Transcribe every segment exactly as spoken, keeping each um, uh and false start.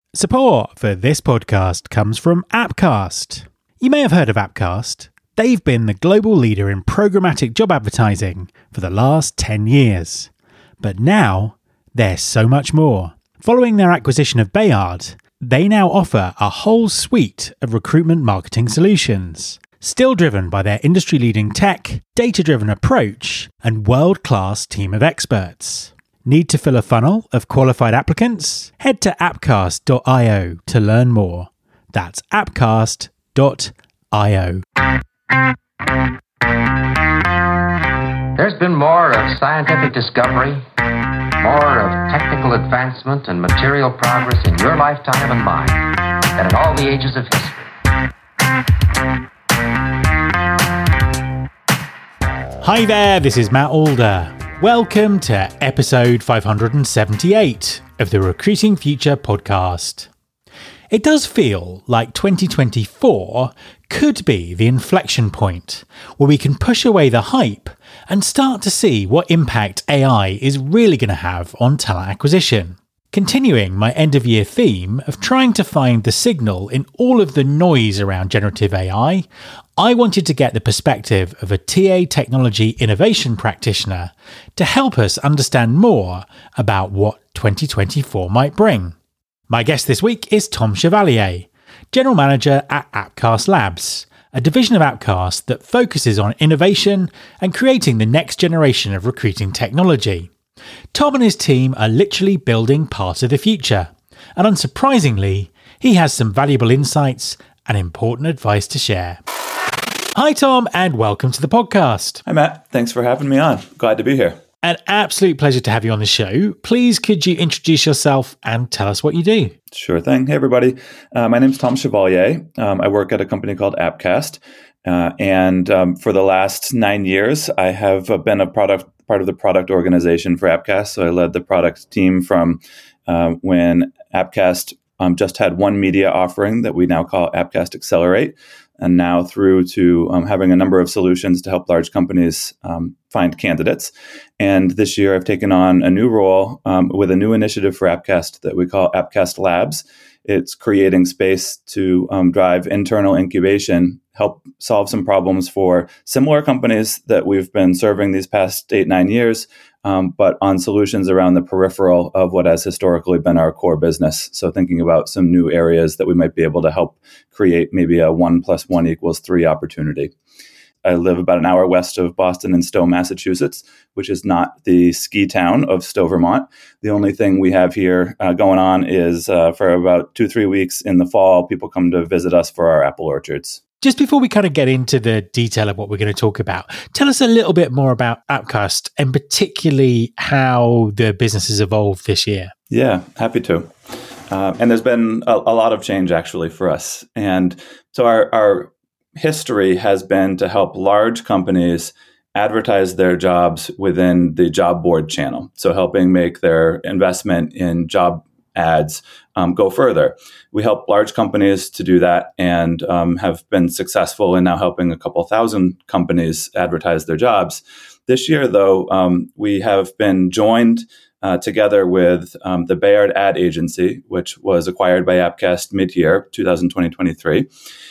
Support for this podcast comes from Appcast. You may have heard of Appcast. They've been the global leader in programmatic job advertising for the last ten years. But now, they're so much more. Following their acquisition of Bayard, they now offer a whole suite of recruitment marketing solutions, still driven by their industry-leading tech, data-driven approach, and world-class team of experts. Need to fill a funnel of qualified applicants? Head to appcast dot io to learn more. That's appcast dot io. There's been more of scientific discovery, more of technical advancement and material progress in your lifetime and mine than in all the ages of history. Hi there, this is Matt Alder. Welcome to episode five hundred seventy-eight of the Recruiting Future podcast. It does feel like twenty twenty-four could be the inflection point where we can push away the hype and start to see what impact A I is really going to have on talent acquisition. Continuing my end-of-year theme of trying to find the signal in all of the noise around generative A I, I wanted to get the perspective of a T A technology innovation practitioner to help us understand more about what twenty twenty-four might bring. My guest this week is Tom Chevalier, General Manager at Appcast Labs, a division of Appcast that focuses on innovation and creating the next generation of recruiting technology. Tom and his team are literally building part of the future, and unsurprisingly, he has some valuable insights and important advice to share. Hi Tom, and welcome to the podcast. Hi Matt, thanks for having me on. Glad to be here. An absolute pleasure to have you on the show. Please could you introduce yourself and tell us what you do? Sure thing. Hey everybody, uh, my name is Tom Chevalier. Um, I work at a company called Appcast, uh, and um, for the last nine years, I have uh, been a product part of the product organization for Appcast. So I led the product team from uh, when Appcast um, just had one media offering that we now call Appcast Accelerate, and now through to um, having a number of solutions to help large companies um, find candidates. And this year I've taken on a new role um, with a new initiative for Appcast that we call Appcast Labs. It's creating space to um, drive internal incubation, help solve some problems for similar companies that we've been serving these past eight, nine years, um, but on solutions around the peripheral of what has historically been our core business. So thinking about some new areas that we might be able to help create maybe a one plus one equals three opportunity. I live about an hour west of Boston in Stowe, Massachusetts, which is not the ski town of Stowe, Vermont. The only thing we have here uh, going on is uh, for about two, three weeks in the fall, people come to visit us for our apple orchards. Just before we kind of get into the detail of what we're going to talk about, tell us a little bit more about Appcast and particularly how the business has evolved this year. Yeah, happy to. Uh, and there's been a, a lot of change actually for us. And so our, our history has been to help large companies advertise their jobs within the job board channel. So helping make their investment in job ads um, go further. We help large companies to do that and um, have been successful in now helping a couple thousand companies advertise their jobs. This year, though, um, we have been joined uh, together with um, the Bayard Ad Agency, which was acquired by Appcast mid-year, twenty twenty-three.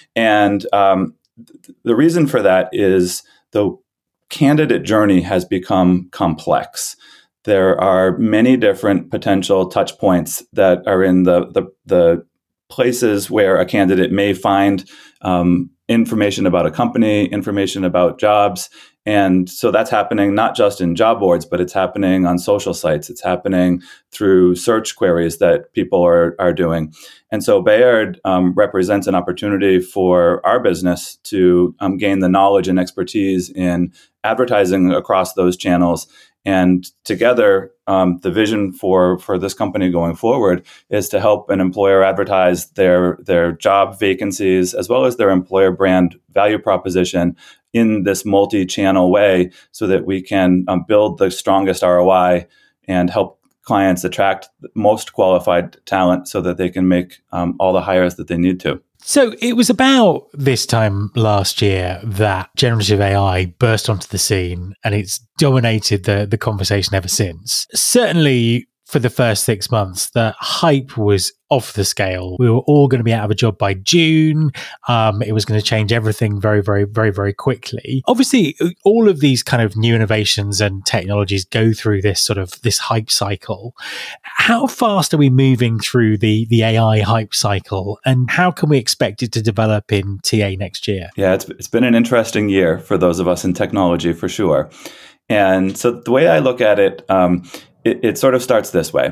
And um, th- the reason for that is the candidate journey has become complex. There are many different potential touch points that are in the, the, the places where a candidate may find um, information about a company, information about jobs. And so that's happening not just in job boards, but it's happening on social sites. It's happening through search queries that people are, are doing. And so Bayard um, represents an opportunity for our business to um, gain the knowledge and expertise in advertising across those channels. And together, um, the vision for, for this company going forward is to help an employer advertise their, their job vacancies as well as their employer brand value proposition in this multi-channel way so that we can um, build the strongest R O I and help clients attract the most qualified talent so that they can make um, all the hires that they need to. So it was about this time last year that generative A I burst onto the scene and it's dominated the, the conversation ever since. Certainly for the first six months, the hype was off the scale. We were all going to be out of a job by June. Um, it was going to change everything very, very, very, very quickly. Obviously, all of these kind of new innovations and technologies go through this sort of this hype cycle. How fast are we moving through the, the A I hype cycle, and how can we expect it to develop in T A next year? Yeah, it's it's been an interesting year for those of us in technology, for sure. And so the way I look at it, um, it, it sort of starts this way.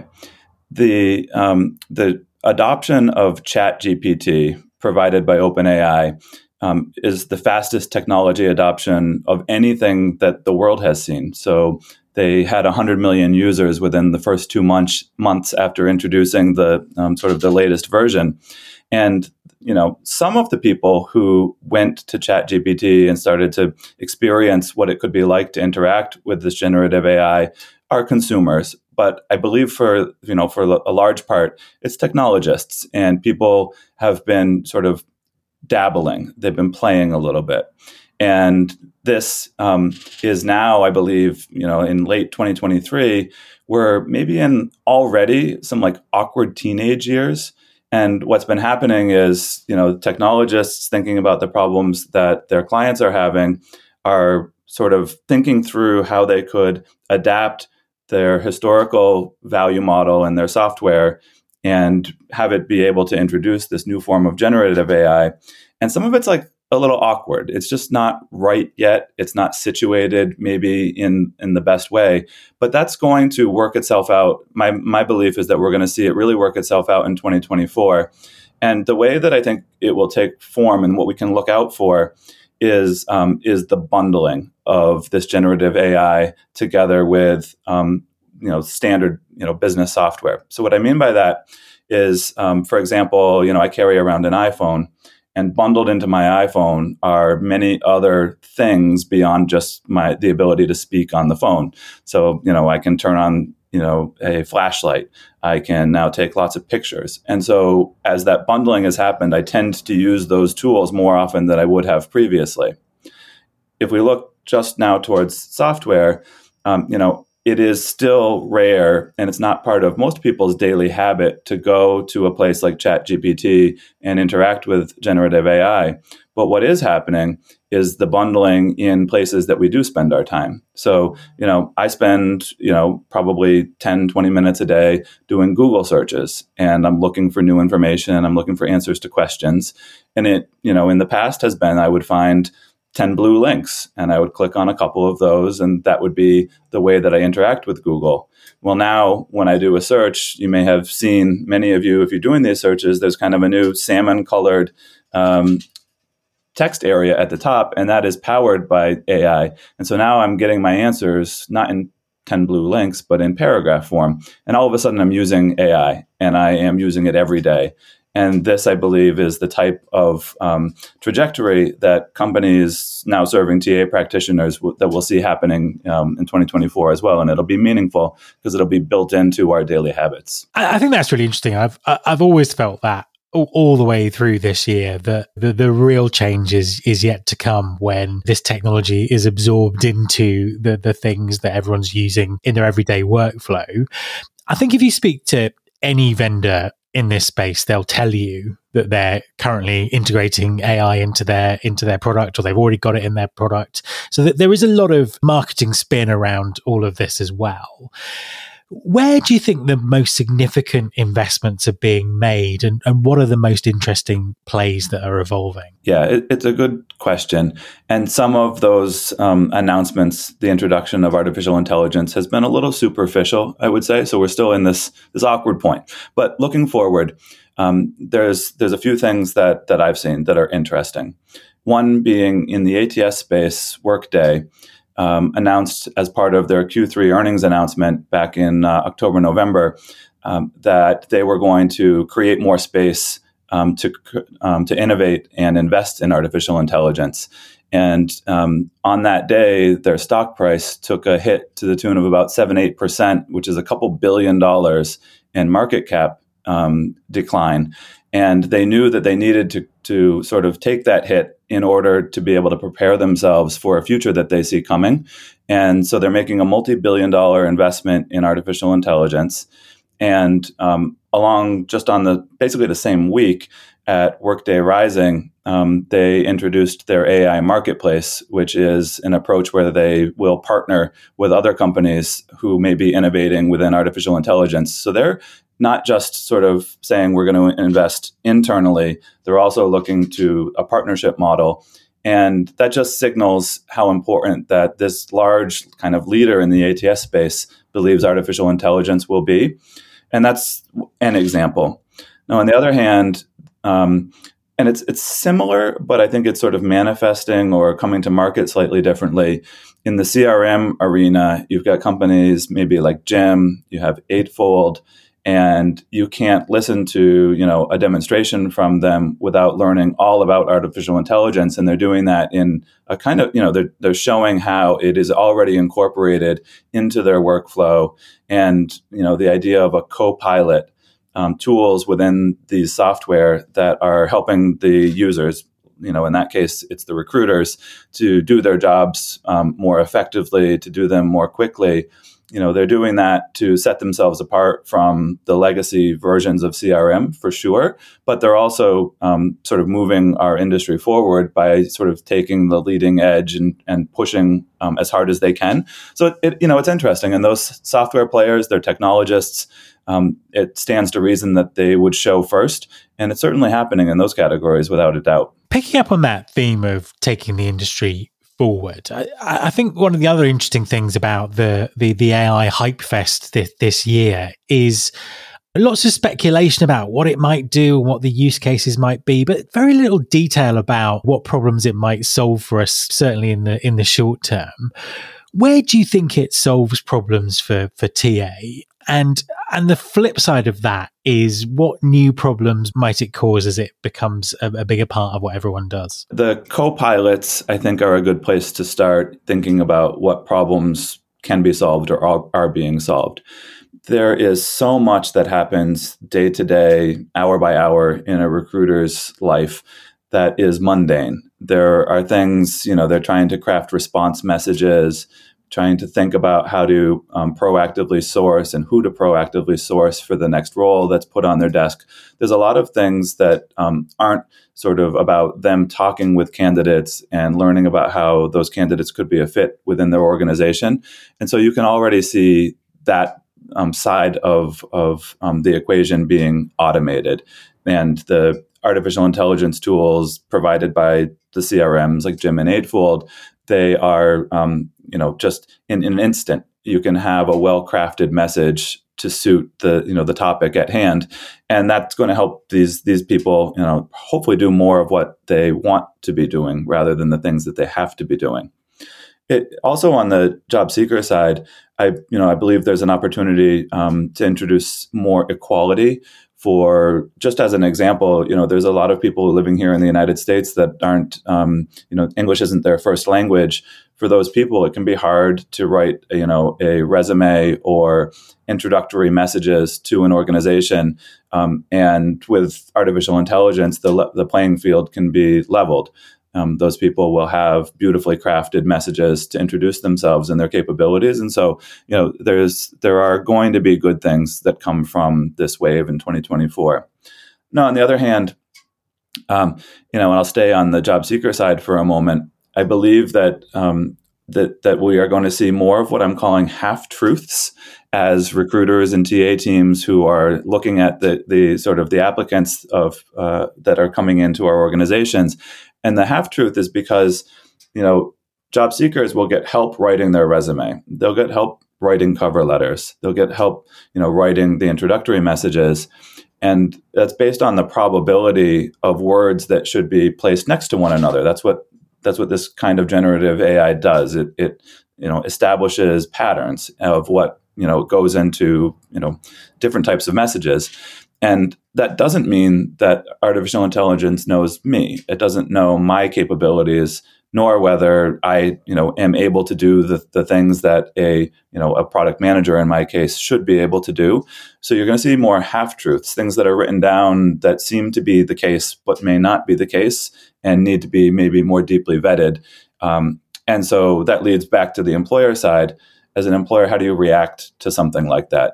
The um, the adoption of ChatGPT provided by OpenAI um, is the fastest technology adoption of anything that the world has seen. So they had one hundred million users within the first two months months after introducing the um, sort of the latest version. And you know, some of the people who went to ChatGPT and started to experience what it could be like to interact with this generative A I are consumers. But I believe for, you know, for a large part, it's technologists, and people have been sort of dabbling. They've been playing a little bit. And this um, is now, I believe, you know, in late twenty twenty-three, we're maybe in already some like awkward teenage years. And what's been happening is, you know, technologists thinking about the problems that their clients are having are sort of thinking through how they could adapt their historical value model and their software and have it be able to introduce this new form of generative A I. And some of it's like a little awkward. It's just not right yet. It's not situated maybe in, in the best way, but that's going to work itself out. My, my belief is that we're going to see it really work itself out in twenty twenty-four. And the way that I think it will take form and what we can look out for is, um, is the bundling of this generative A I together with, um, you know, standard, you know, business software. So what I mean by that is, um, for example, you know, I carry around an iPhone, and bundled into my iPhone are many other things beyond just my the ability to speak on the phone. So, you know, I can turn on, you know, a flashlight. I can now take lots of pictures. And so as that bundling has happened, I tend to use those tools more often than I would have previously. If we look just now towards software, um, you know, it is still rare, and it's not part of most people's daily habit to go to a place like ChatGPT and interact with generative A I. But what is happening is the bundling in places that we do spend our time. So, you know, I spend, you know, probably ten, twenty minutes a day doing Google searches, and I'm looking for new information. I'm looking for answers to questions. And it, you know, in the past has been, I would find ten blue links, and I would click on a couple of those, and that would be the way that I interact with Google. Well, now when I do a search, you may have seen, many of you, if you're doing these searches, there's kind of a new salmon colored um, text area at the top, and that is powered by A I. And so now I'm getting my answers not in ten blue links, but in paragraph form. And all of a sudden I'm using A I, and I am using it every day. And this, I believe, is the type of um, trajectory that companies now serving T A practitioners w- that we'll see happening um, in twenty twenty-four as well. And it'll be meaningful because it'll be built into our daily habits. I, I think that's really interesting. I've I've always felt that all, all the way through this year, that the, the real change is, is yet to come when this technology is absorbed into the, the things that everyone's using in their everyday workflow. I think if you speak to any vendor in this space, they'll tell you that they're currently integrating A I into their into their product, or they've already got it in their product. So that there is a lot of marketing spin around all of this as well. Where do you think the most significant investments are being made, and, and what are the most interesting plays that are evolving? Yeah, it, it's a good question. And some of those um, announcements, the introduction of artificial intelligence has been a little superficial, I would say. So we're still in this this awkward point. But looking forward, um, there's there's a few things that that I've seen that are interesting. One being in the A T S space, Workday Um, announced as part of their Q three earnings announcement back in uh, October, November, um, that they were going to create more space um, to um, to innovate and invest in artificial intelligence. And um, on that day, their stock price took a hit to the tune of about seven, eight percent, which is a couple billion dollars in market cap um, decline. And they knew that they needed to to sort of take that hit in order to be able to prepare themselves for a future that they see coming. And so they're making a multi-billion dollar investment in artificial intelligence. And um, along just on the basically the same week at Workday Rising, um, they introduced their A I marketplace, which is an approach where they will partner with other companies who may be innovating within artificial intelligence. So they're not just sort of saying we're going to invest internally, they're also looking to a partnership model. And that just signals how important that this large kind of leader in the A T S space believes artificial intelligence will be. And that's an example. Now, on the other hand, um, and it's it's similar, but I think it's sort of manifesting or coming to market slightly differently. In the C R M arena, you've got companies maybe like Jim, you have Eightfold, and you can't listen to, you know, a demonstration from them without learning all about artificial intelligence. And they're doing that in a kind of, you know, they're, they're showing how it is already incorporated into their workflow. And, you know, the idea of a co-pilot, um, tools within these software that are helping the users, you know, in that case, it's the recruiters, to do their jobs um, more effectively, to do them more quickly. You know, they're doing that to set themselves apart from the legacy versions of C R M for sure, but they're also um, sort of moving our industry forward by sort of taking the leading edge and, and pushing um, as hard as they can. So, it, you know, it's interesting. And those software players, they're technologists. Um, it stands to reason that they would show first. And it's certainly happening in those categories without a doubt. Picking up on that theme of taking the industry forward, I, I think one of the other interesting things about the the, the A I Hype Fest this, this year is lots of speculation about what it might do and what the use cases might be, but very little detail about what problems it might solve for us, certainly in the in the short term. Where do you think it solves problems for, for T A? And and the flip side of that is, what new problems might it cause as it becomes a, a bigger part of what everyone does? The co-pilots, I think, are a good place to start thinking about what problems can be solved or are, are being solved. There is so much that happens day to day, hour by hour in a recruiter's life that is mundane. There are things, you know, they're trying to craft response messages, trying to think about how to um, proactively source and who to proactively source for the next role that's put on their desk. There's a lot of things that um, aren't sort of about them talking with candidates and learning about how those candidates could be a fit within their organization. And so you can already see that um, side of, of um, the equation being automated. And the artificial intelligence tools provided by the C R Ms like Jim and Eightfold, they are, um, you know, just in, in an instant, you can have a well-crafted message to suit the, you know, the topic at hand. And that's going to help these, these people, you know, hopefully do more of what they want to be doing rather than the things that they have to be doing. It also, on the job seeker side, I, you know, I believe there's an opportunity um, to introduce more equality. For just as an example, you know, there's a lot of people living here in the United States that aren't, um, you know, English isn't their first language. For those people, it can be hard to write, you know, a resume or introductory messages to an organization. Um, and with artificial intelligence, the le- the playing field can be leveled. Um, those people will have beautifully crafted messages to introduce themselves and their capabilities. And so, you know, there's there are going to be good things that come from this wave in twenty twenty-four. Now, on the other hand, um, you know, and I'll stay on the job seeker side for a moment, I believe that um, that that we are going to see more of what I'm calling half-truths as recruiters and T A teams who are looking at the the sort of the applicants of uh, that are coming into our organizations. And the half-truth is because, you know, job seekers will get help writing their resume. They'll get help writing cover letters. They'll get help, you know, writing the introductory messages. And that's based on the probability of words that should be placed next to one another. That's what that's what this kind of generative A I does. It, it you know, establishes patterns of what, you know, goes into, you know, different types of messages. And that doesn't mean that artificial intelligence knows me. It doesn't know my capabilities, nor whether I, you know, am able to do the, the things that a, you know, a product manager in my case should be able to do. So you're going to see more half-truths, things that are written down that seem to be the case, but may not be the case and need to be maybe more deeply vetted. Um, and so that leads back to the employer side. As an employer, how do you react to something like that?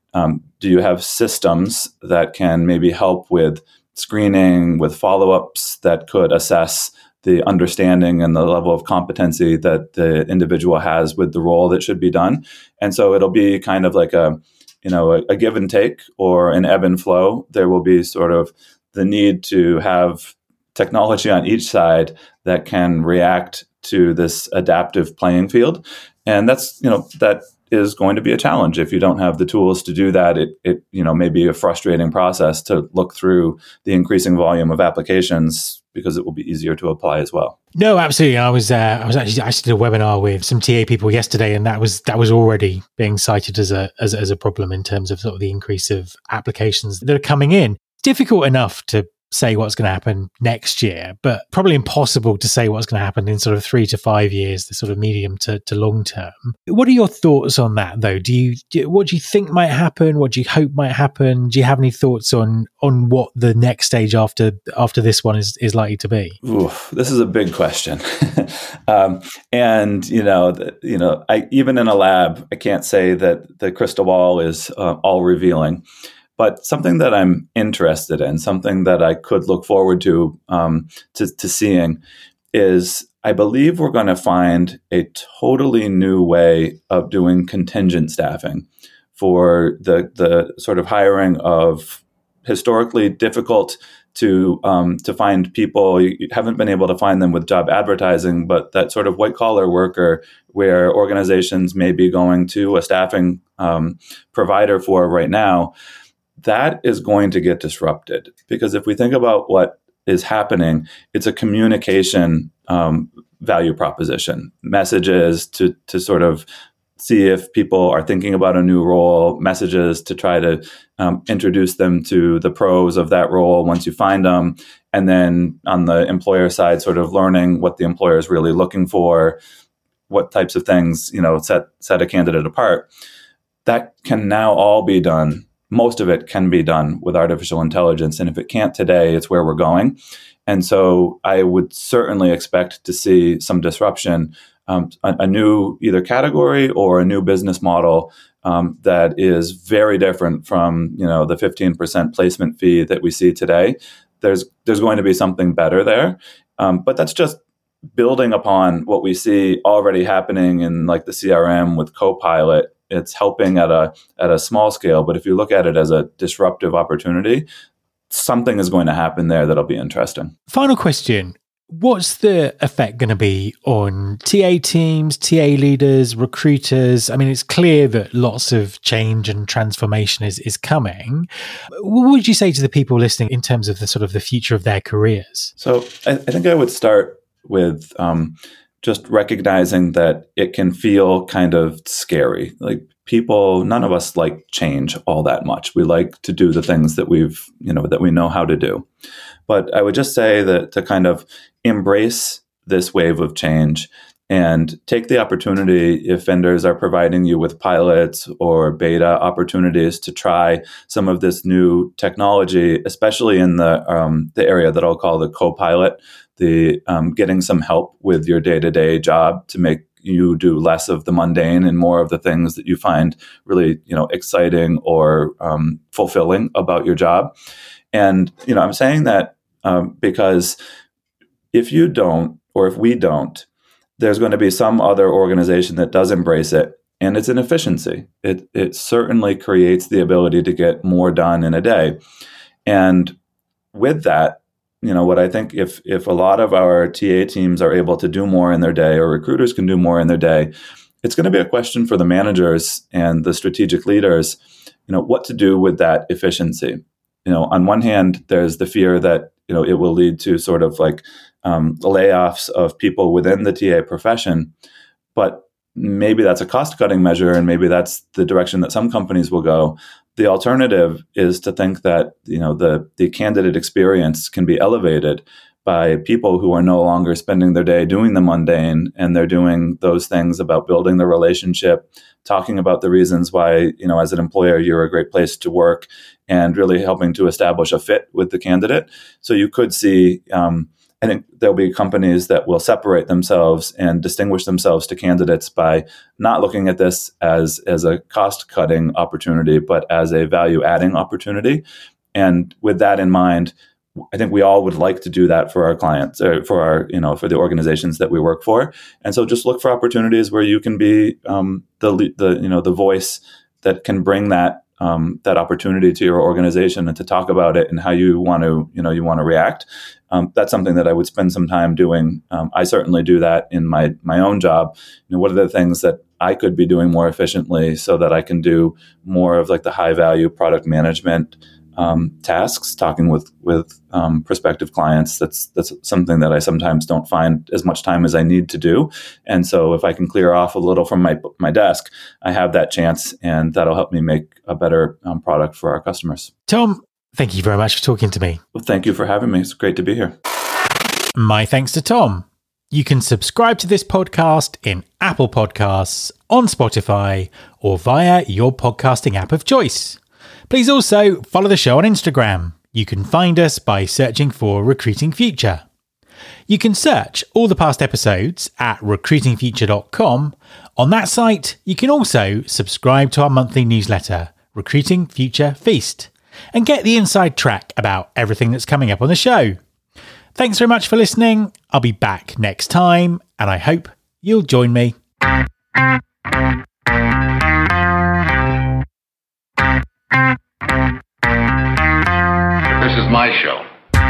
Um, do you have systems that can maybe help with screening, with follow-ups that could assess the understanding and the level of competency that the individual has with the role that should be done? And so it'll be kind of like a, you know, a, a give and take or an ebb and flow. There will be sort of the need to have technology on each side that can react to this adaptive playing field. And that's, you know, that is going to be a challenge. If you don't have the tools to do that, it, it you know, may be a frustrating process to look through the increasing volume of applications, because it will be easier to apply as well. No, absolutely. I was uh, I was actually I did a webinar with some T A people yesterday, and that was that was already being cited as a as, as a problem in terms of sort of the increase of applications that are coming in. It's difficult enough to say what's going to happen next year, but probably impossible to say what's going to happen in sort of three to five years, the sort of medium to, to long term. What are your thoughts on that, though? Do you, do, what do you think might happen? What do you hope might happen? Do you have any thoughts on on what the next stage after after this one is, is likely to be? Oof, this is a big question, um, and you know, the, you know, I, even in a lab, I can't say that the crystal ball is uh, all revealing. But something that I'm interested in, something that I could look forward to, um, to, to seeing is I believe we're going to find a totally new way of doing contingent staffing for the, the sort of hiring of historically difficult to um, to find people. You haven't been able to find them with job advertising, but that sort of white collar worker where organizations may be going to a staffing um, provider for right now. That is going to get disrupted, because if we think about what is happening, it's a communication um, value proposition, messages to to sort of see if people are thinking about a new role, messages to try to um, introduce them to the pros of that role once you find them, and then on the employer side, sort of learning what the employer is really looking for, what types of things, you know, set set a candidate apart. That can now all be done. Most of it can be done with artificial intelligence. And if it can't today, it's where we're going. And so I would certainly expect to see some disruption, um, a, a new either category or a new business model um, that is very different from, you know, the fifteen percent placement fee that we see today. There's there's going to be something better there. Um, but that's just building upon what we see already happening in like the C R M with Copilot. It's helping at a at a small scale, but if you look at it as a disruptive opportunity, something is going to happen there that'll be interesting. Final question. What's the effect going to be on T A teams, T A leaders, recruiters? I mean, it's clear that lots of change and transformation is, is coming. What would you say to the people listening in terms of the sort of the future of their careers? So I, I think I would start with um, just recognizing that it can feel kind of scary. Like people, none of us like change all that much. We like to do the things that we've, you know, that we know how to do. But I would just say that to kind of embrace this wave of change and take the opportunity, if vendors are providing you with pilots or beta opportunities, to try some of this new technology, especially in the um, the area that I'll call the co-pilot, the um, getting some help with your day-to-day job to make you do less of the mundane and more of the things that you find really, you know, exciting or um, fulfilling about your job. And, you know, I'm saying that um, because if you don't, or if we don't, there's going to be some other organization that does embrace it, and it's an efficiency. It it certainly creates the ability to get more done in a day. And with that, you know, what I think if if a lot of our T A teams are able to do more in their day, or recruiters can do more in their day, it's going to be a question for the managers and the strategic leaders, you know, what to do with that efficiency. You know, on one hand, there's the fear that, you know, it will lead to sort of like um, layoffs of people within the T A profession, but maybe that's a cost-cutting measure, and maybe that's the direction that some companies will go. The alternative is to think that, you know, the the candidate experience can be elevated by people who are no longer spending their day doing the mundane, and they're doing those things about building the relationship, talking about the reasons why, you know, as an employer, you're a great place to work, and really helping to establish a fit with the candidate. So you could see um, I think there'll be companies that will separate themselves and distinguish themselves to candidates by not looking at this as, as a cost-cutting opportunity, but as a value-adding opportunity. And with that in mind, I think we all would like to do that for our clients, or for our, you know, for the organizations that we work for. And so just look for opportunities where you can be um, the, the, you know, the voice that can bring that um, that opportunity to your organization and to talk about it and how you want to, you know, you want to react. Um, that's something that I would spend some time doing. Um, I certainly do that in my my own job. You know, what are the things that I could be doing more efficiently so that I can do more of like the high value product management Um, tasks, talking with with um, prospective clients. That's that's something that I sometimes don't find as much time as I need to do. And so if I can clear off a little from my my desk, I have that chance, and that'll help me make a better um, product for our customers. Tom, thank you very much for talking to me. Well, thank you for having me. It's great to be here. My thanks to Tom. You can subscribe to this podcast in Apple Podcasts, on Spotify, or via your podcasting app of choice. Please also follow the show on Instagram. You can find us by searching for Recruiting Future. You can search all the past episodes at recruiting future dot com. On that site, you can also subscribe to our monthly newsletter, Recruiting Future Feast, and get the inside track about everything that's coming up on the show. Thanks very much for listening. I'll be back next time, and I hope you'll join me. This is my show.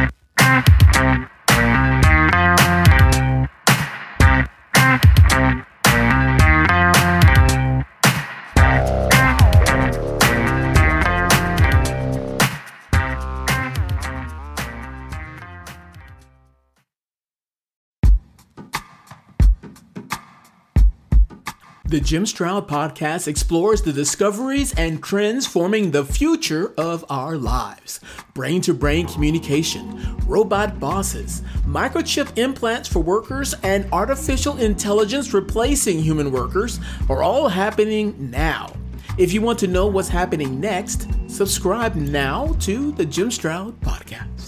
The Jim Stroud Podcast explores the discoveries and trends forming the future of our lives. Brain-to-brain communication, robot bosses, microchip implants for workers, and artificial intelligence replacing human workers are all happening now. If you want to know what's happening next, subscribe now to the Jim Stroud Podcast.